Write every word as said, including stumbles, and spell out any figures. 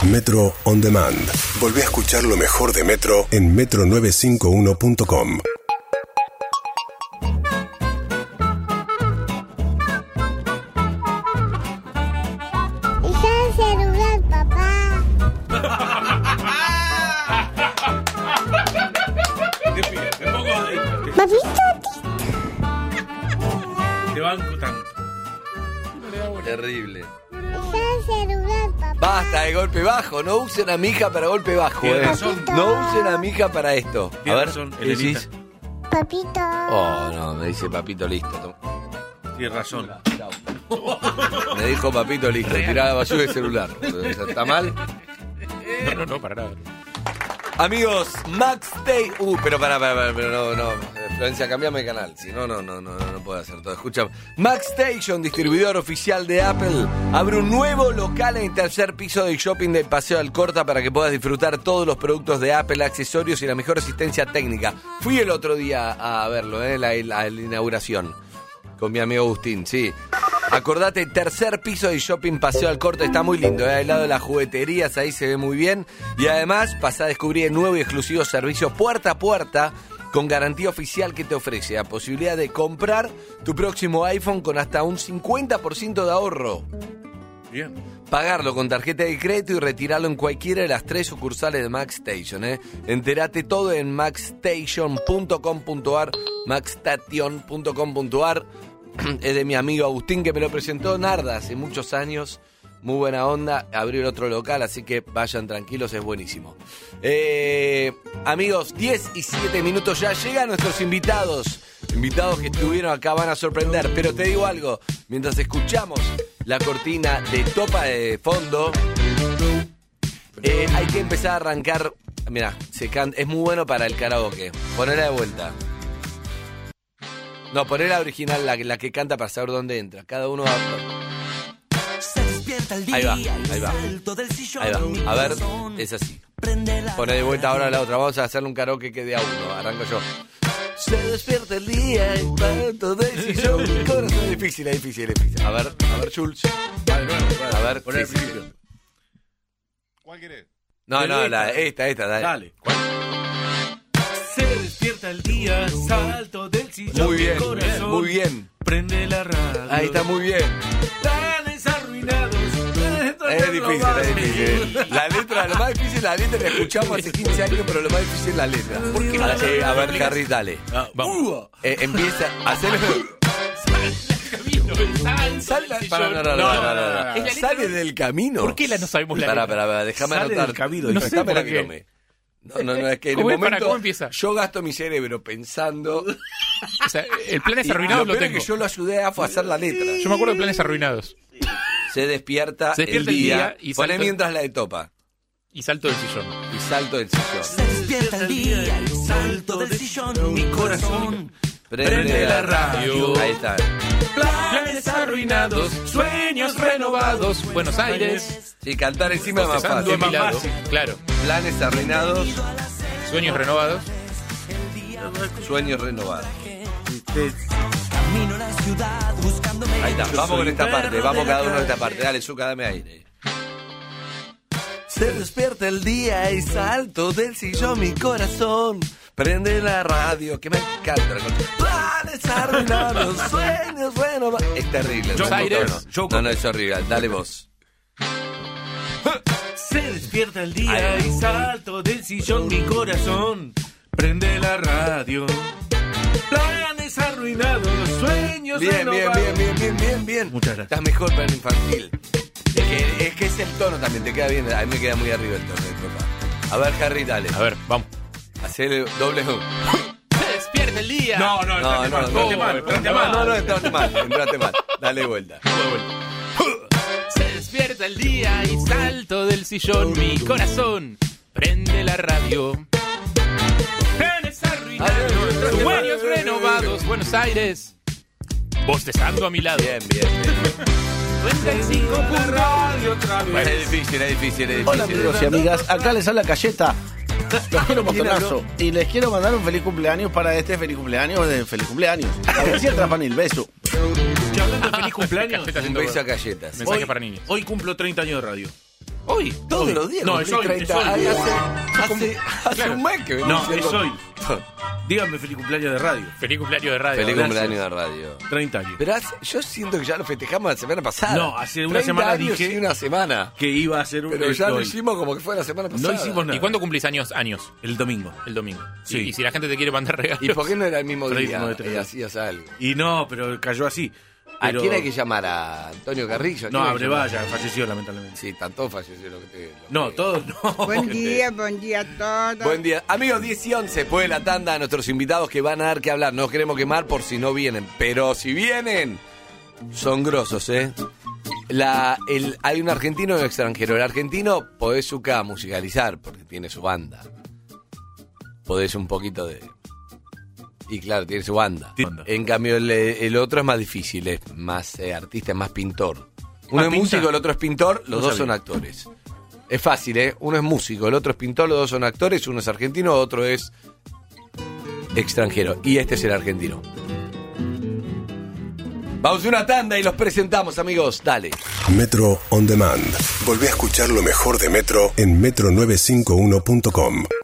Metro On Demand. Volvé a escuchar lo mejor de Metro en metro novecientos cincuenta y uno punto com. Usa el celular, papá. ¿Papito? Te banco tanto. Terrible. Usa el celular, papá. Basta de golpe bajo, no usen a mi hija para golpe bajo. Tiene eh. razón. No usen a mi hija para esto. A Tiene ver, razón, ¿qué Elenita. decís? Papito. Oh, no, me dice papito listo. Tom- Tienes razón. Chau. Me dijo papito listo, tirá la basura del celular. ¿Está mal? No, no, no, para nada. Amigos, Max Day. Uh, pero pará, pará, pará, pero no, no. Florencia, cambiame de canal. Si no, no, no, no, no, no puedo hacer todo. Escucha. Max Station, distribuidor oficial de Apple, abre un nuevo local en el tercer piso del shopping del Paseo Alcorta para que puedas disfrutar todos los productos de Apple, accesorios y la mejor asistencia técnica. Fui el otro día a verlo, eh, la, la, la inauguración. Con mi amigo Agustín, sí. Acordate, tercer piso del shopping Paseo Alcorta, está muy lindo, ¿eh? Al lado de las jugueterías, ahí se ve muy bien. Y además, pasá a descubrir el nuevo y exclusivo servicio puerta a puerta con garantía oficial que te ofrece la posibilidad de comprar tu próximo iPhone con hasta un cincuenta por ciento de ahorro. Bien. Pagarlo con tarjeta de crédito y retirarlo en cualquiera de las tres sucursales de Max Station, ¿eh? Entérate todo en max station punto com punto a r, max station punto com punto a r. Es de mi amigo Agustín, que me lo presentó Narda hace muchos años. Muy buena onda, abrió el otro local, así que vayan tranquilos, es buenísimo. Eh, amigos, diez y siete minutos ya llegan nuestros invitados. Invitados que estuvieron acá van a sorprender, pero te digo algo, mientras escuchamos la cortina de Topa de fondo, eh, hay que empezar a arrancar. Mirá, se can- es muy bueno para el karaoke. Ponela de vuelta. No, poner la original, la, la que canta para saber dónde entra. Cada uno va. Ahí va, ahí va. Ahí va. A ver, es así. Poné de vuelta ahora la otra. Vamos a hacerle un karaoke que de a uno. Arranco yo. Se despierta el día y tanto del sillón. Mi corazón es difícil, es difícil, es difícil. A ver, a ver, Jules. Vale, nuevo, vale. A ver, Poné al sí, sí. principio. ¿Cuál querés? No, no, Esta. la, esta, esta, dale. Dale. Se despierta el día, salto del sillón. Muy bien, mi corazón muy bien. Prende la radio. Ahí está muy bien. Planes arruinados. Es difícil, es difícil. La letra, lo más difícil, la letra la escuchamos hace quince años, pero lo más difícil es la letra. ¿Por qué? A, eh, a ver, Harry, dale. Ah, vamos. Eh, empieza a hacer. Sal, para, no, no, no, no, no, no, no. Es la letra- Sale del camino. ¿Por qué la no sabemos la Pará, letra? pará, pará, déjame Sale anotar. del camino, No dijo. sé Dame para la qué que- no me. No, no, no, es que en el ¿Cómo es? Pará, momento ¿cómo empieza? yo gasto mi cerebro pensando. O sea, el Planes Y Arruinados lo lo peor es tengo. que yo lo ayudé a hacer la letra. Yo me acuerdo de Planes Arruinados. Se despierta, Se despierta el el día, día y poné salto- mientras la de Topa. Y salto del sillón. Y salto del sillón. Se despierta el día y salto del sillón, mi corazón Prende la radio. Ahí está. Planes arruinados, sueños renovados, Buenos Aires. Sí, cantar encima es más Bostezando fácil. a mi lado. Claro. Planes arruinados, Sueños renovados. sueños renovados. camino a la ciudad buscándome. Ahí está, Yo vamos soy con esta un parte, perro vamos de la cada uno de esta calle. parte. Dale, Zuka, dame aire. Se despierta el día y salto del sillón mi corazón. Prende la radio, que me encanta la cosa. Planes arruinados, sueños renovados. Es terrible. Yo- no, Aires. no, Yo- no, no, es horrible. Dale vos. Se despierta el día Ahí. y salto del sillón, mi corazón prende la radio. Planes arruinados, sueños Bien, bien, renovados. bien, bien, bien, bien, bien. Muchas gracias. Estás mejor para el infantil. Es que, es que es el tono también, te queda bien. A mí me queda muy arriba el tono de Topa. A ver, Harry, dale. A ver, vamos. Hacele doble. Se despierta el día. No, no, No, entraste no, mal, no, entraste no, mal, entraste mal. No, no, entraste mal, entraste mal. Dale de vuelta. Se despierta el día y salto del sillón, mi corazón prende la radio. Planes arruinados, sueños renovados, Buenos Aires. Bostezando a mi lado. Bien, bien, bien. noventa y cinco punto Radio otra Bueno, vez. es difícil, es difícil, es difícil. Hola amigos y amigas, acá les habla Cayeta. Los quiero montonazo y les quiero mandar un feliz cumpleaños para este feliz cumpleaños de feliz cumpleaños. A ver si entra Panil, beso. Che, hablando de feliz cumpleaños, Cajeta Un haciendo beso a galletas. mensaje hoy, para niños. hoy cumplo treinta años de radio. Hoy. Todos Hoy. los días. No, cumplís es hoy, treinta. es hoy. Ay, hace hace, hace Claro. un mes que venís No, diciendo- es hoy. Díganme feliz cumpleaños de radio. Feliz cumpleaños de radio. Feliz Gracias. cumpleaños de radio. treinta años. Pero hace- yo siento que ya lo festejamos la semana pasada. No, hace una treinta semana años dije- y una semana. Que iba a ser un. Pero ya lo hoy. hicimos como que fue la semana pasada. No hicimos nada. ¿Y cuándo cumplís años? Años. El domingo. El domingo. Sí. Y, y si la gente te quiere mandar regalos. ¿Y por qué no era el mismo Feliz día? de treinta. Y hacías algo. Y no, pero cayó así. ¿A Pero- quién hay que llamar? ¿A Antonio Carrillo? ¿A No, quién hay abre que llamar? vaya, falleció lamentablemente. Sí, tanto falleció lo que te... lo No, que- todos no. Buen día, buen día a todos. Buen día. Amigos, diez y once, después de la tanda, a nuestros invitados que van a dar que hablar. No queremos quemar por si no vienen. Pero si vienen, son grosos, ¿eh? La, el, hay un argentino y un extranjero. El argentino podés suca musicalizar porque tiene su banda. Podés un poquito de... Y claro, tiene su banda. Tiene banda. En cambio, el, el otro es más difícil, es más eh, artista, es más pintor. Uno ¿Más es pinta? músico, el otro es pintor, los No dos sabía. son actores. Es fácil, ¿eh? Uno es músico, el otro es pintor, los dos son actores, uno es argentino, otro es extranjero. Y este es el argentino. Vamos a una tanda y los presentamos, amigos. Dale. Metro On Demand. Volvé a escuchar lo mejor de Metro en metro novecientos cincuenta y uno punto com.